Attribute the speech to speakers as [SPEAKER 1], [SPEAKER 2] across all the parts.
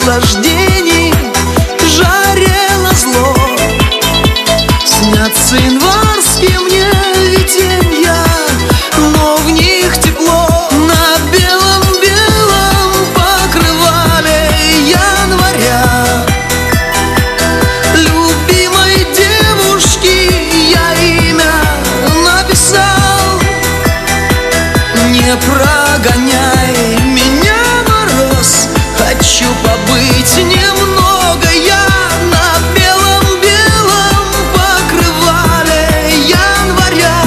[SPEAKER 1] наслаждений жарело зло. Снятся январские мне виденья, но в них тепло. На белом-белом покрывале января любимой девушки я имя написал. Не прогоняй меня, мороз, хочу побыть немного я на белом-белом покрывале января.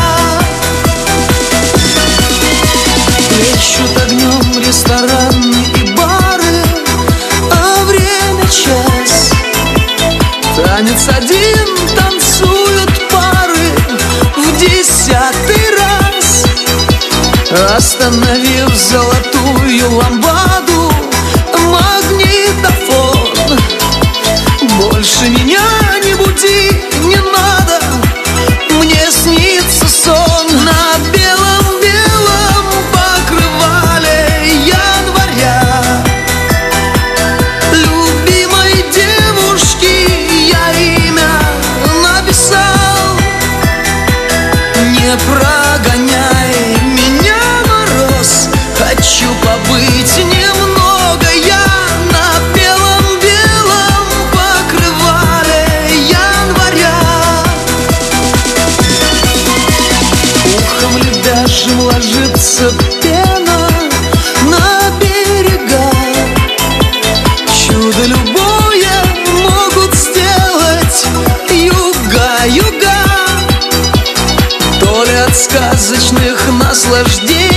[SPEAKER 1] Плещут огнем рестораны и бары, а время час. Танец один танцуют пары в 10-й раз. Остановив золотую ламбаду, магнитофон, больше меня не буди, не надо, мне снится сон. На белом-белом покрывале января любимой девушки я имя написал. Не прогоняй меня, мороз, хочу побыть немного я на белом-белом покрывале января. Ухом лебяжьим ложится пена на берега. Чудо любое могут сделать юга, юга. То ли от сказочных наслаждений